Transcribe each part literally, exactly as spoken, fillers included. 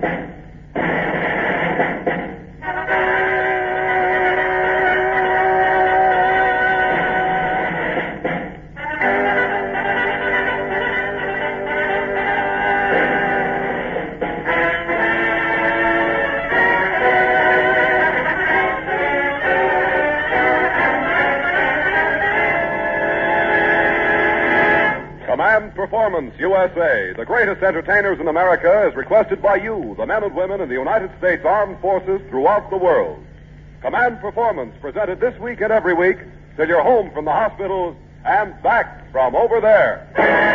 Command Performance U S A, the greatest entertainers in America, is requested by you, the men and women in the United States Armed Forces throughout the world. Command Performance, presented this week and every week till you're home from the hospitals and back from over there.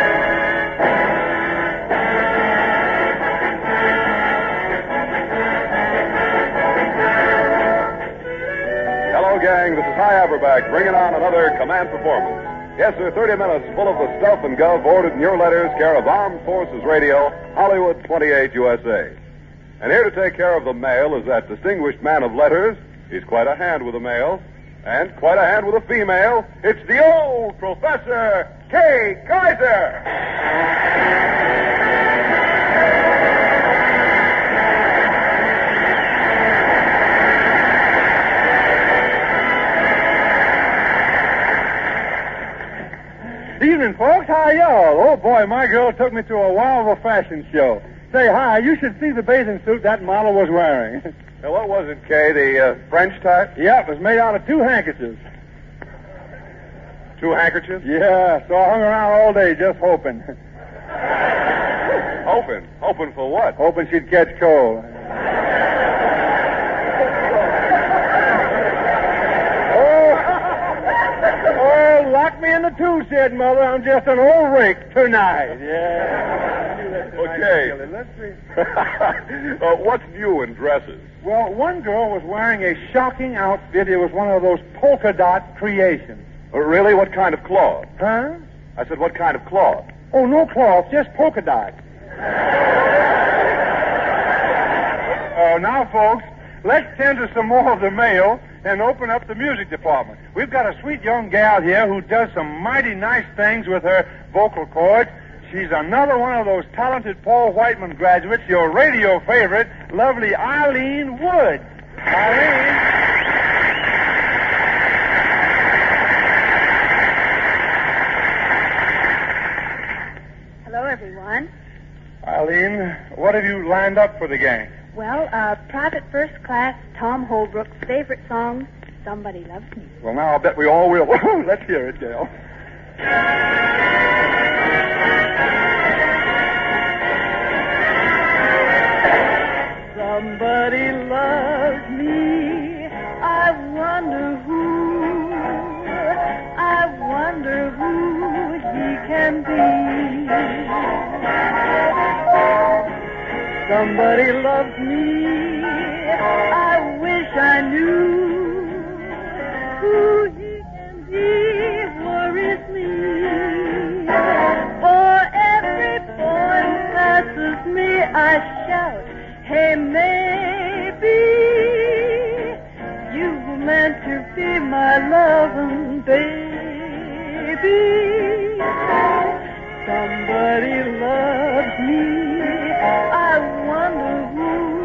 Hello, gang. This is Hy Averback bringing on another Command Performance. Yes, sir, thirty minutes full of the stuff and guff ordered in your letters, care of Armed Forces Radio, Hollywood twenty-eight, U S A. And here to take care of the mail is that distinguished man of letters. He's quite a hand with a male, and quite a hand with a female. It's the old Professor Kay Kaiser. Evening, folks. How y'all? Oh, boy, my girl took me to a wow of a fashion show. Say, hi, you should see the bathing suit that model was wearing. Now, what was it, Kay? The uh, French type? Yep, it was made out of two handkerchiefs. Two handkerchiefs? Yeah, so I hung around all day just hoping. Hoping? Hoping for what? Hoping she'd catch cold. Oh, lock me in the tool shed, Mother. I'm just an old rake tonight. Yeah. Okay. Let's see. uh, what's new in dresses? Well, one girl was wearing a shocking outfit. It was one of those polka dot creations. Uh, really? What kind of cloth? Huh? I said, what kind of cloth? Oh, no cloth, just polka dot. Oh, now, folks, let's tend to some more of the mail and open up the music department. We've got a sweet young gal here who does some mighty nice things with her vocal cords. She's another one of those talented Paul Whiteman graduates, your radio favorite, lovely Eileen Wood. Eileen. Hello, everyone. Eileen, what have you lined up for the gang? Well, uh, Private First Class Tom Holbrook's favorite song, Somebody Loves Me. Well, now I'll bet we all will. Let's hear it, Gail. Somebody loves me, I wonder who, I wonder who he can be. Somebody loves me, I wish I knew who he can be, worries me. For every boy who passes me, I shout, hey, maybe you were meant to be my loving baby. Somebody loves me, I wonder who.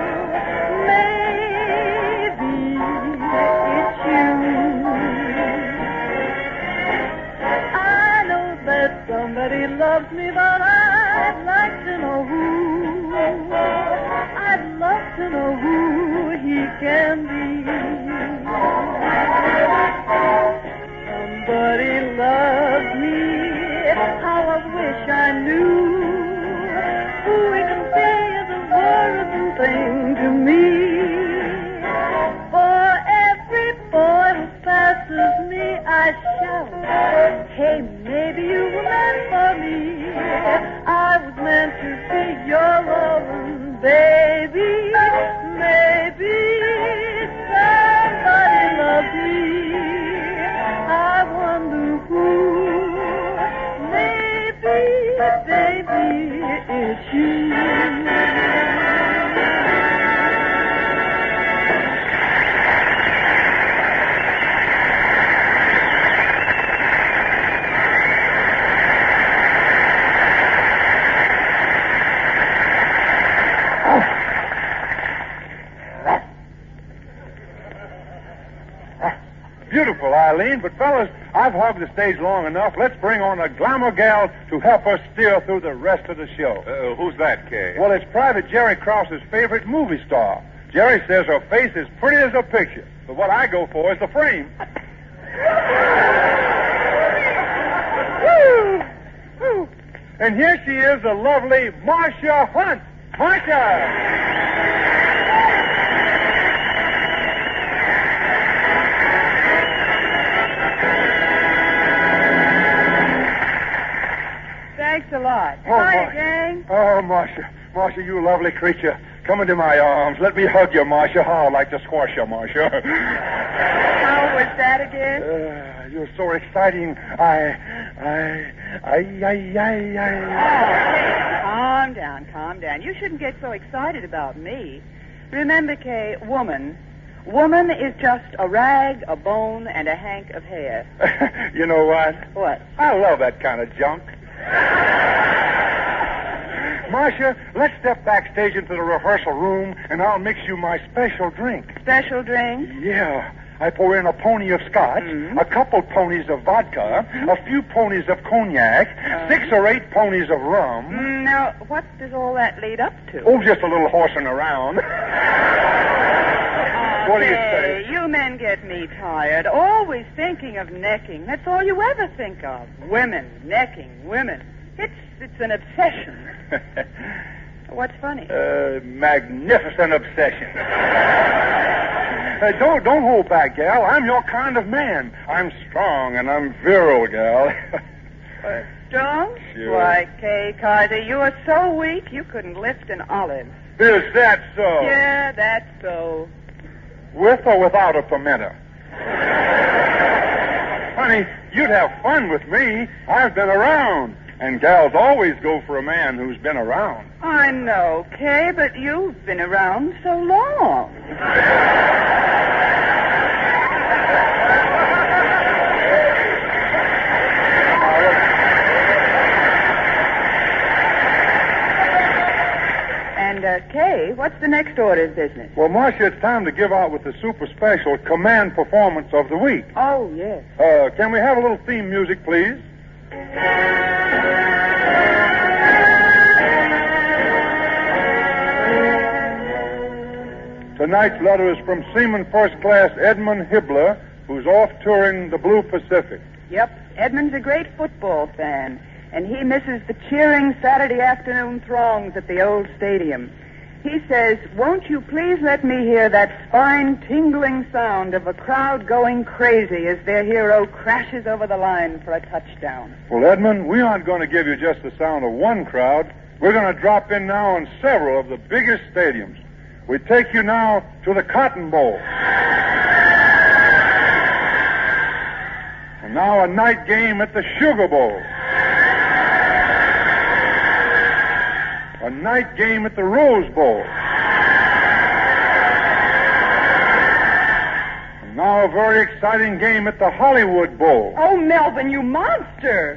Maybe it's you. I know that somebody loves me, but I'd like to know who. I'd love to know who he can be. Somebody loves me, how I wish I knew who he can be is a worrisome thing to me. For every boy who passes me, I shout, hey, maybe you were meant for me. I was meant to be your loving baby. Maybe somebody loves me. I wonder who. Maybe, baby, it's you. Eileen. But, fellas, I've hogged the stage long enough. Let's bring on a glamour gal to help us steer through the rest of the show. Uh, who's that, Kay? Well, it's Private Jerry Krause's favorite movie star. Jerry says her face is pretty as a picture. But what I go for is the frame. And here she is, the lovely Marcia Hunt. Marcia! Thanks a lot. Oh, Hi, Mar- gang. Oh, Marcia. Marcia, you lovely creature. Come into my arms. Let me hug you, Marcia. How I'd like to squash you, Marcia. How was that again? Uh, you're so exciting. I, I, I, I, I, I. Oh, calm down, calm down. You shouldn't get so excited about me. Remember, Kay, woman. Woman is just a rag, a bone, and a hank of hair. You know what? What? I love that kind of junk. Marcia, let's step backstage into the rehearsal room, and I'll mix you my special drink. Special drink? Yeah. I pour in a pony of scotch, Mm-hmm. a couple ponies of vodka, a few ponies of cognac, Uh-huh. six or eight ponies of rum. Mm, now, what does all that lead up to? Oh, just a little horsing around. What do you Okay, say? you men get me tired. Always thinking of necking. That's all you ever think of. Women, necking, women. It's it's an obsession. What's funny? Uh, magnificent obsession. Uh, don't don't hold back, gal. I'm your kind of man. I'm strong and I'm virile, gal. Uh, strong? Sure. Why, Kay Carter, you are so weak you couldn't lift an olive. Is that so? Yeah, that's so. With or without a pimento? Honey, you'd have fun with me. I've been around. And gals always go for a man who's been around. I know, Kay, but you've been around so long. And, uh, Kay, what's the next order of business? Well, Marcia, it's time to give out with the super special command performance of the week. Oh, yes. Uh, can we have a little theme music, please? Tonight's letter is from Seaman First Class Edmund Hibbler, who's off touring the Blue Pacific. Yep, Edmund's a great football fan, and he misses the cheering Saturday afternoon throngs at the old stadium. He says, won't you please let me hear that spine-tingling sound of a crowd going crazy as their hero crashes over the line for a touchdown. Well, Edmund, we aren't going to give you just the sound of one crowd. We're going to drop in now in several of the biggest stadiums. We take you now to the Cotton Bowl. And now a night game at the Sugar Bowl. A night game at the Rose Bowl. And now a very exciting game at the Hollywood Bowl. Oh, Melvin, you monster!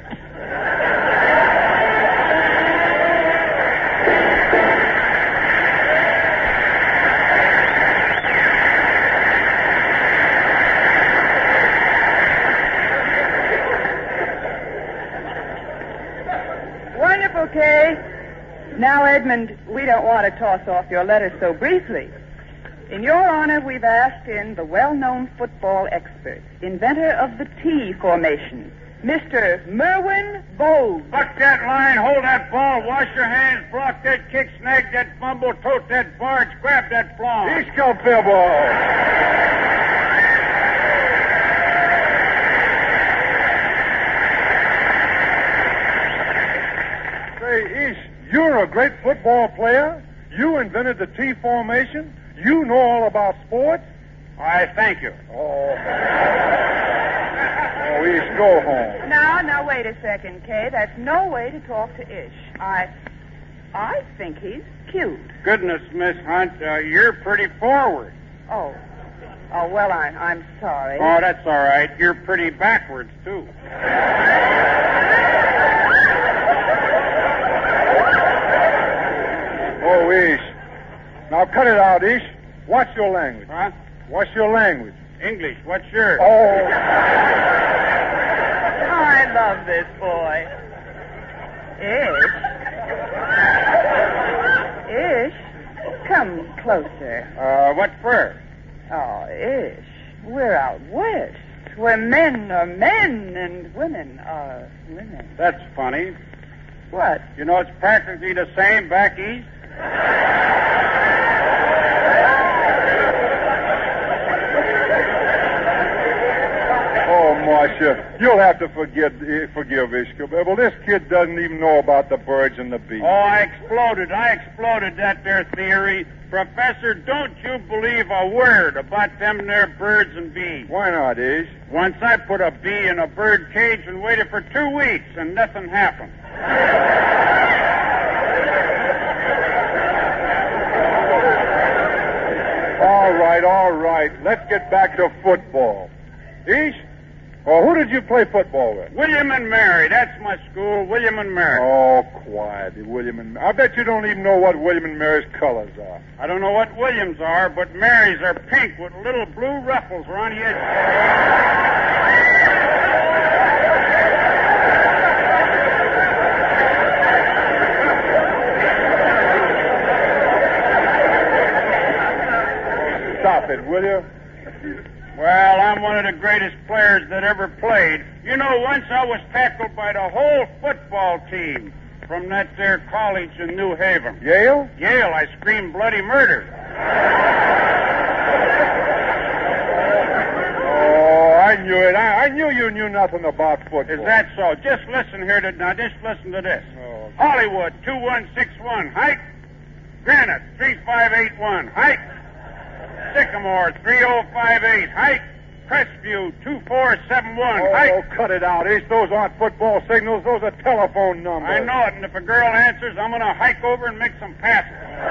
Wonderful, Kay. Now, Edmund, we don't want to toss off your letter so briefly. In your honor, we've asked in the well-known football expert, inventor of the T formation, Mister Merwin Bowles. Buck that line, hold that ball, wash your hands, block that kick, snag that fumble, tote that barge, grab that flaw. He's got fair ball. Say, Ish, you're a great football player. You invented the T formation. You know all about sports. I thank you. Oh. Oh, Ish, go home. Now, now, wait a second, Kay. That's no way to talk to Ish. I, I think he's cute. Goodness, Miss Hunt, uh, you're pretty forward. Oh. Oh, well, I, I'm sorry. Oh, that's all right. You're pretty backwards, too. Oh, Ish. Now cut it out, Ish. Watch your language. Huh? Watch your language. English. What's yours? Oh. I love this boy. Ish. Ish, come closer. Uh, what for? Oh, Ish, we're out west, where men are men and women are women. That's funny. What? You know, it's practically the same back east. Oh, Marcia, you'll have to forgive, eh, forgive Ishkabibble. This kid doesn't even know about the birds and the bees. Oh, I exploded. I exploded that there theory. Professor, don't you believe a word about them there birds and bees. Why not, Ish? Once I put a bee in a bird cage and waited for two weeks, and nothing happened. All right, all right. Let's get back to football. Ish? Well, who did you play football with? William and Mary. That's my school, William and Mary. Oh, quiet, William and Mary. I bet you don't even know what William and Mary's colors are. I don't know what Williams are, but Mary's are pink with little blue ruffles around the edge. Stop it, will you? Well, I'm one of the greatest players that ever played. You know, once I was tackled by the whole football team from that there college in New Haven. Yale? Yale, I screamed bloody murder. Oh, I knew it. I, I knew you knew nothing about football. Is that so? Just listen here to, now just listen to this. Oh. Hollywood, two one six one, height. Granite, three five eight one, height. Sycamore, three oh five eight, height. Crestview, two four seven one, Oh, height. oh, cut it out, Ish. Those aren't football signals. Those are telephone numbers. I know it, and if a girl answers, I'm going to hike over and make some passes.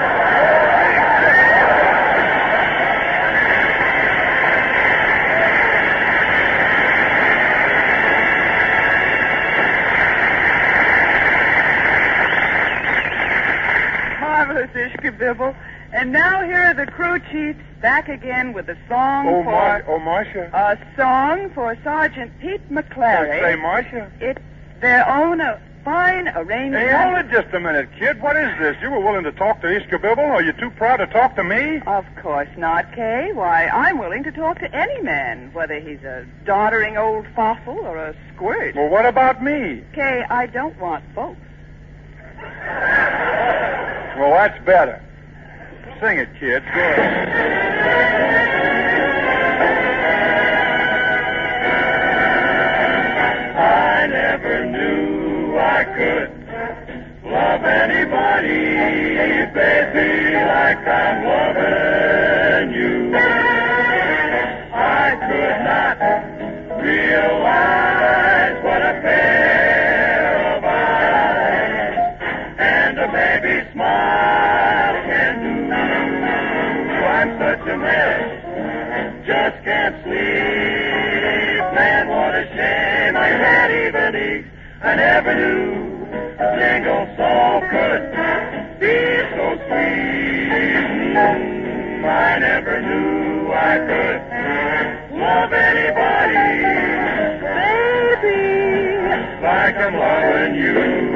Marvelous, Ishkabibble. And now here are the crew chiefs back again with a song Oh, for... Mar- oh, Marcia. A song for Sergeant Pete McClary. Say, Marcia. It's their own uh, fine arrangement. Hey, hold it just a minute, kid. What is this? You were willing to talk to Ishkabibble? Are you too proud to talk to me? Of course not, Kay. Why, I'm willing to talk to any man, whether he's a doddering old fossil or a squirt. Well, what about me? Kay, I don't want both. Well, that's better. Sing it, kid. Good. I never knew I could love anybody, baby, like I'm loving you. I could not realize what a pair of eyes and a baby smile can do. I'm such a mess, just can't sleep. Man, what a shame I can't even eat. I never knew a single soul could be so sweet. I never knew I could love anybody, baby, like I'm loving you.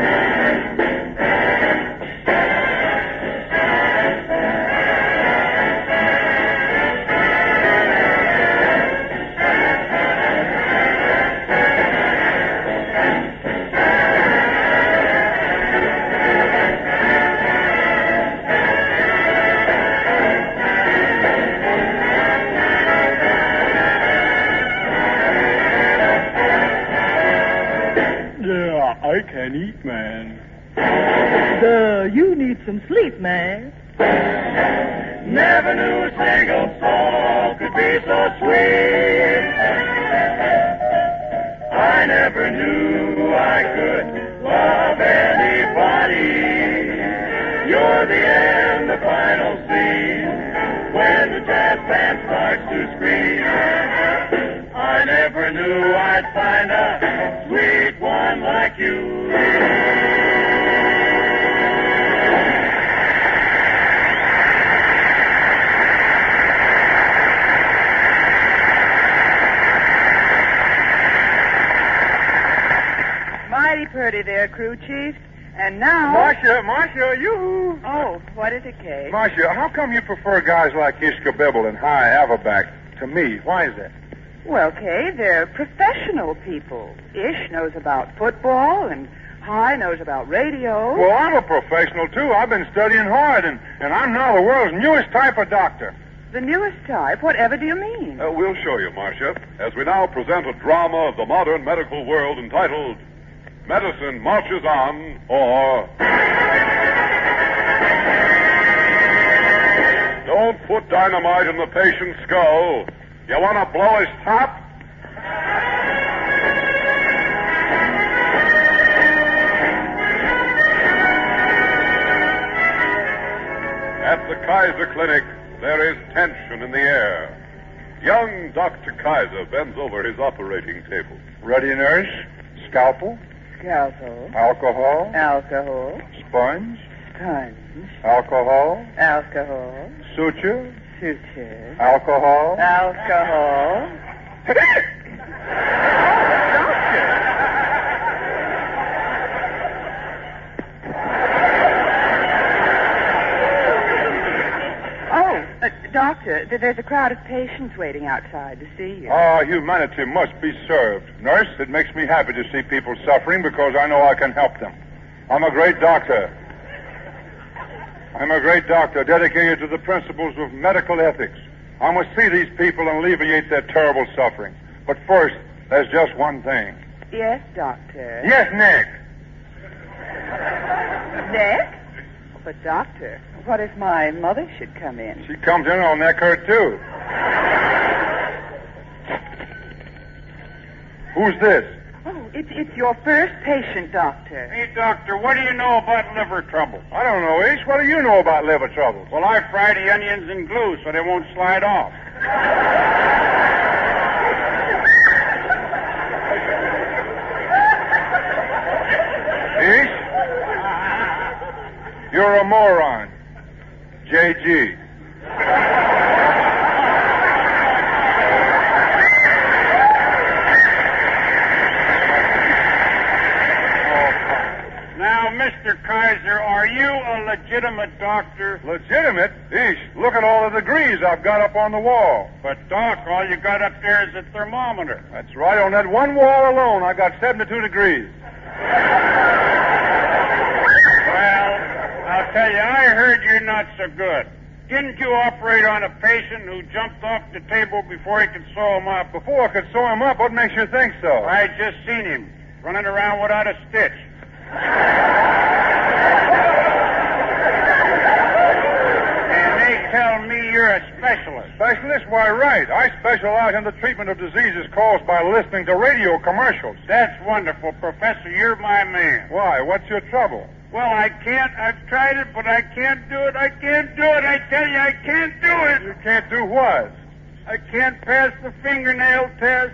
I can eat, man. Duh, you need some sleep, man. Never knew a single soul could be so sweet. I never knew I could love anybody. You're the end, the final scene, when the jazz band starts to scream. I never knew I'd find a sweet one like you. Steady there, crew chief. And now... Marcia, Marcia, you. Oh, what is it, Kate? Marcia, how come you prefer guys like Ishkabibble and High Averback to me? Why is that? Well, Kay, they're professional people. Ish knows about football, and High knows about radio. Well, I'm a professional, too. I've been studying hard, and, and I'm now the world's newest type of doctor. The newest type? Whatever do you mean? Uh, we'll show you, Marcia, as we now present a drama of the modern medical world entitled Medicine Marches On, or... Don't put dynamite in the patient's skull. You want to blow his top? At the Kaiser Clinic, there is tension in the air. Young Doctor Kaiser bends over his operating table. Ready, nurse? Scalpel? Scalpel. Alcohol? Alcohol. Sponge? Sponge. Alcohol? Alcohol. Suture? Suture. Alcohol? Alcohol. Oh, uh, doctor, th- there's a crowd of patients waiting outside to see you. Ah, humanity must be served. Nurse, it makes me happy to see people suffering because I know I can help them. I'm a great doctor. I'm a great doctor dedicated to the principles of medical ethics. I must see these people and alleviate their terrible suffering. But first, there's just one thing. Yes, doctor. Yes, Nick. Nick? But, doctor, what if my mother should come in? She comes in, I'll neck her, too. Who's this? Oh, it's, it's your first patient, doctor. Hey, doctor, what do you know about liver trouble? I don't know, Ish. What do you know about liver trouble? Well, I fry the onions in glue so they won't slide off. Ish? You're a moron. J G. Now, Mister Kaiser, are you a legitimate doctor? Legitimate? Ish, look at all the degrees I've got up on the wall. But, Doc, all you got up there is a thermometer. That's right. On that one wall alone, I got seventy-two degrees. Well, I'll tell you, I heard you're not so good. Didn't you operate on a patient who jumped off the table before he could sew him up? Before I could sew him up, what makes you think so? I just seen him, running around without a stitch. And they tell me you're a specialist. Specialist? Why, right. I specialize in the treatment of diseases caused by listening to radio commercials. That's wonderful, Professor. You're my man. Why? What's your trouble? Well, I can't. I've tried it, but I can't do it. I can't do it. I tell you, I can't do it. You can't do what? I can't pass the fingernail test.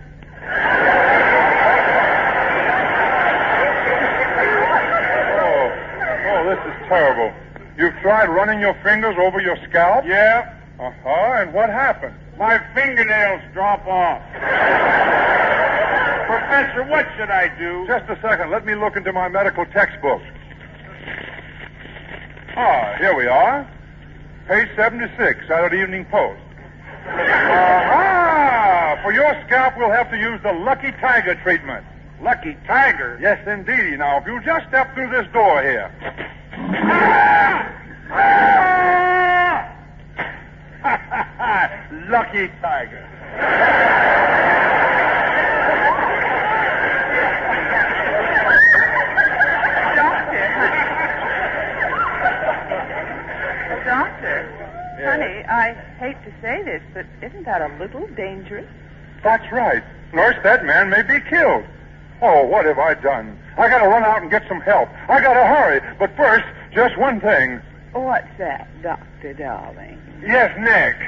Oh, oh, this is terrible. You've tried running your fingers over your scalp? Yeah. Uh-huh, and what happened? My fingernails drop off. Professor, what should I do? Just a second. Let me look into my medical textbook. Ah, here we are. Page seventy-six, Saturday Evening Post. Aha! For your scalp, we'll have to use the Lucky Tiger treatment. Lucky Tiger? Yes, indeed. Now, if you just step through this door here. Lucky Tiger. Doctor, honey, I hate to say this, but isn't that a little dangerous? That's right. Nurse, that man may be killed. Oh, what have I done? I gotta run out and get some help. I gotta hurry. But first, just one thing. What's that, Doctor Darling? Yes, Nick.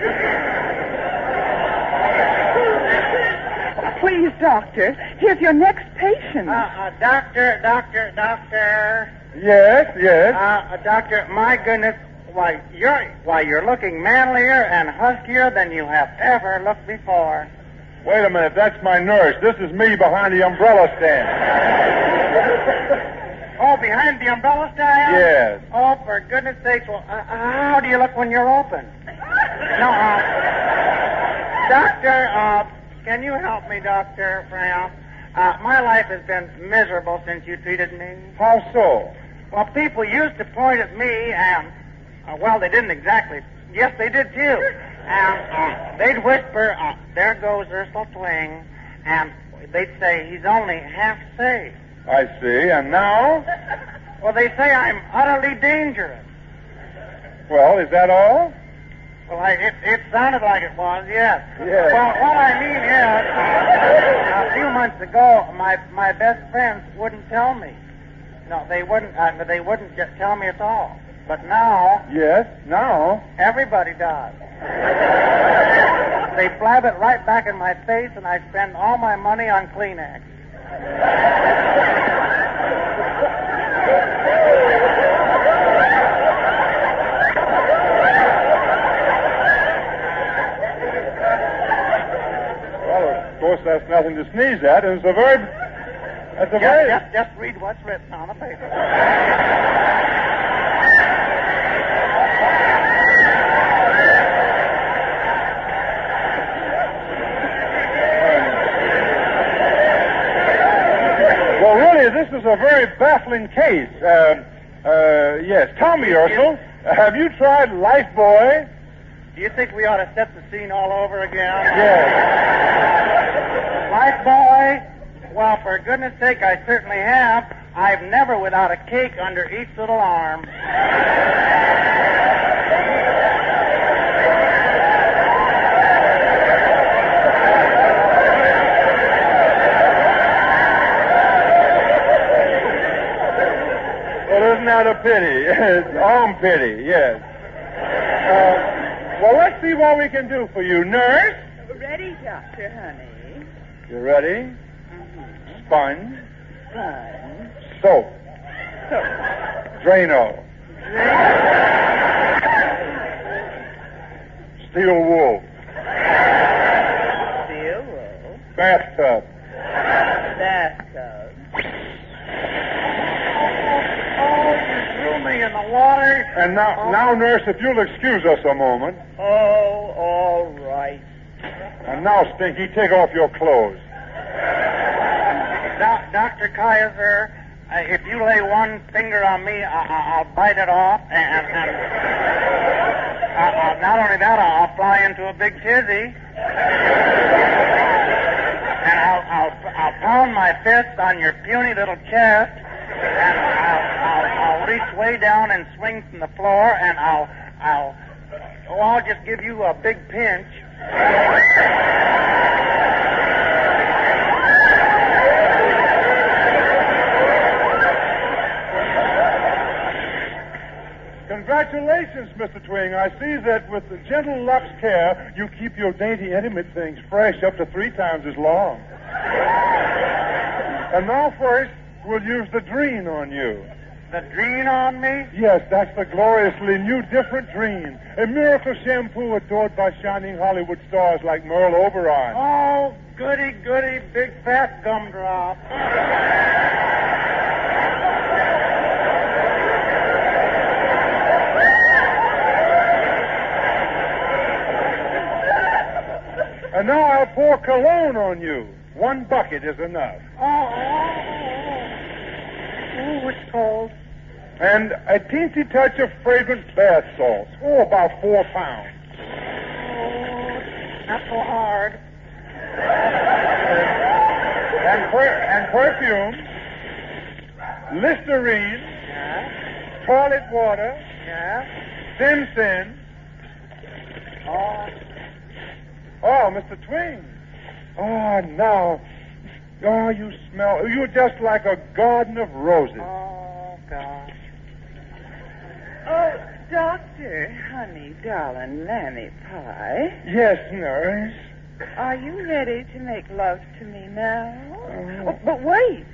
Please, Doctor, here's your next patient. Uh, uh, doctor, doctor, doctor. Yes, yes. Uh, uh, doctor, my goodness, why you're why you're looking manlier and huskier than you have ever looked before. Wait a minute, that's my nurse. This is me behind the umbrella stand. Oh, behind the umbrella stand? Yes. Oh, for goodness sakes. Well, uh, how do you look when you're open? No, uh, Doctor, uh, can you help me, Doctor Brown? Uh, my life has been miserable since you treated me. How so? Well, people used to point at me and, uh, well, they didn't exactly. Yes, they did too. And uh, they'd whisper, uh, there goes Ursula Twing. And they'd say, he's only half saved. I see. And now? Well, they say I'm utterly dangerous. Well, is that all? Well, I, it, it sounded like it was, yes. Yes. Well, what I mean is, uh, a few months ago, my my best friends wouldn't tell me. No, they wouldn't. Uh, they wouldn't just tell me at all. But now, Yes, now. everybody does. They blab it right back in my face, and I spend all my money on Kleenex. Of course, that's nothing to sneeze at. It's a very... That's a Just, very... just, just read what's written on the paper. Well, really, this is a very baffling case. Uh, uh, yes. Tell me, Ursel, have you tried Lifebuoy? Do you think we ought to set the scene all over again? Yes. Lifebuoy? Well, for goodness sake, I certainly have. I've never without a cake under each little arm. Well, isn't that a pity? It's arm pity, yes. Uh, well, let's see what we can do for you. Nurse? Ready, Doctor, honey. You ready? Mm-hmm. Sponge. Fun. Soap. So, Drano. Steel wool. steel wool. Bathtub. Bathtub. Oh, you threw me in the water. And now, now, nurse, if you'll excuse us a moment. Oh, all right. And now, Stinky, take off your clothes. Do- Doctor Kaiser, uh, if you lay one finger on me, I- I- I'll bite it off, and, and uh, uh, not only that, I'll fly into a big tizzy, and I'll, I'll, I'll pound my fist on your puny little chest, and I'll, I'll, I'll reach way down and swing from the floor, and I'll, I'll, oh, I'll just give you a big pinch. Congratulations, Mister Twing. I see that with the gentle Lux care, you keep your dainty, intimate things fresh up to three times as long. And now first, we'll use the Dreen on you. The Dreen on me? Yes, that's the gloriously new, different Dreen. A miracle shampoo adored by shining Hollywood stars like Merle Oberon. Oh, goody, goody, big fat gumdrop. And now I'll pour cologne on you. One bucket is enough. Oh, oh, oh. Oh, it's cold. And a teensy touch of fragrant bath salts. Oh, about four pounds. Oh, not so hard. And, per- and perfume. Listerine. Yeah, Toilet water. yeah. Sin Sin. Oh, Oh, Mister Twing. Oh, now. Oh, you smell. You're just like a garden of roses. oh, gosh. Oh, Doctor, honey, darling, lammy pie. Yes, nurse. Are you ready to make love to me now? Oh. Oh, but wait.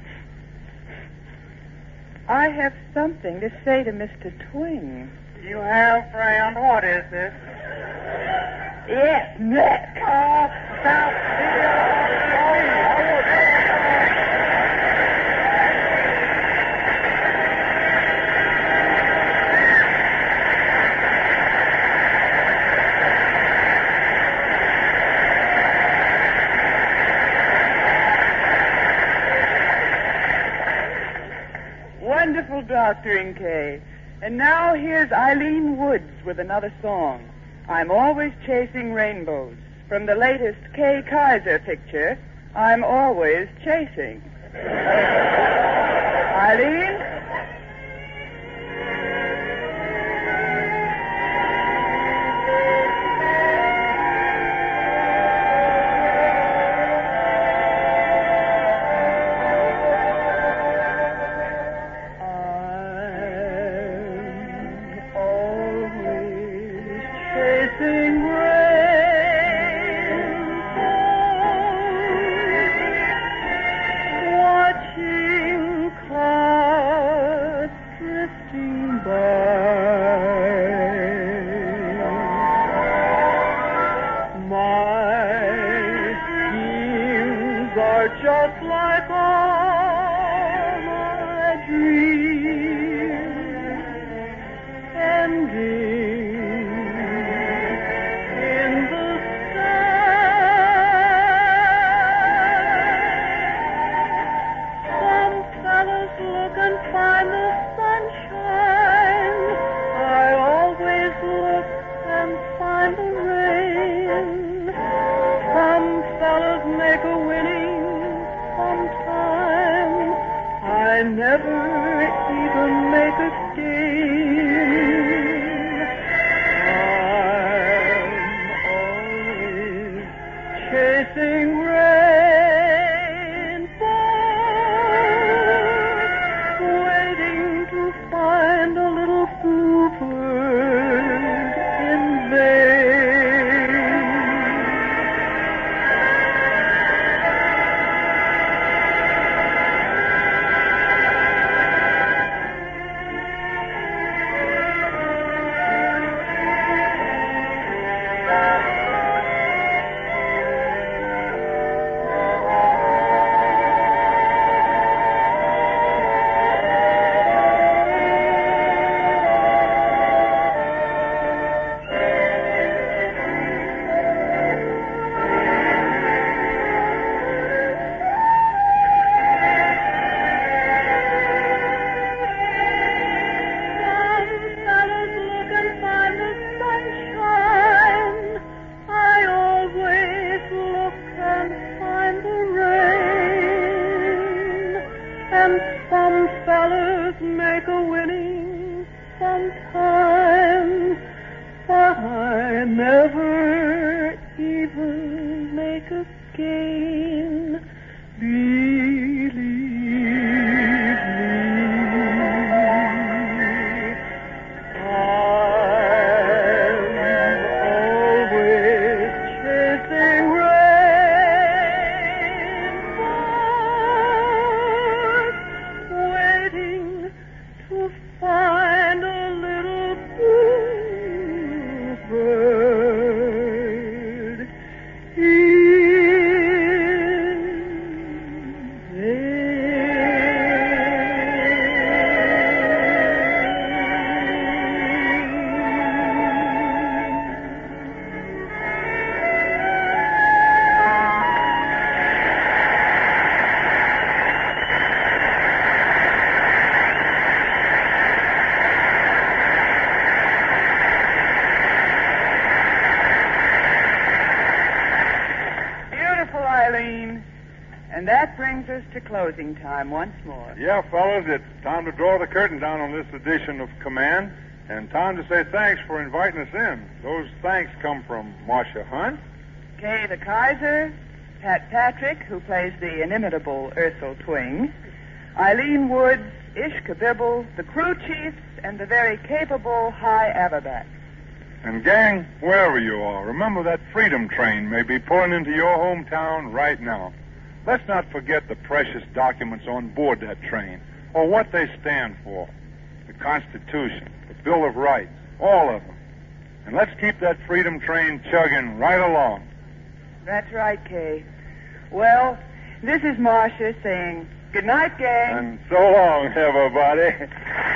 I have something to say to Mister Twing. You have, friend? What is this? Yes, neck. Oh, stop. doctoring, Kay. And now here's Eileen Woods with another song. I'm Always Chasing Rainbows. From the latest Kay Kaiser picture, I'm Always Chasing. Eileen? Just like all my dreams, ending in the sky. Some fellas look and find the sunshine. I always look and find the rain. Some fellas make a winning. Sometime I never even make a scheme. I'm always chasing rainbows, waiting to find a little bluebird in vain. Some fellas make a winning sometime, but I never even make a gain. Believe me, I'm always chasing rainbows, waiting to find a little bluebird Eileen. And that brings us to closing time once more. Yeah, fellas, it's time to draw the curtain down on this edition of Command, and time to say thanks for inviting us in. Those thanks come from Marcia Hunt, Kay the Kaiser, Pat Patrick, who plays the inimitable Ursel Twing, Eileen Woods, Ish Kabibble, the crew chiefs, and the very capable High Averback. And gang, wherever you are, remember that Freedom Train may be pulling into your hometown right now. Let's not forget the precious documents on board that train, or what they stand for. The Constitution, the Bill of Rights, all of them. And let's keep that Freedom Train chugging right along. That's right, Kay. Well, this is Marcia saying good night, gang. And so long, everybody.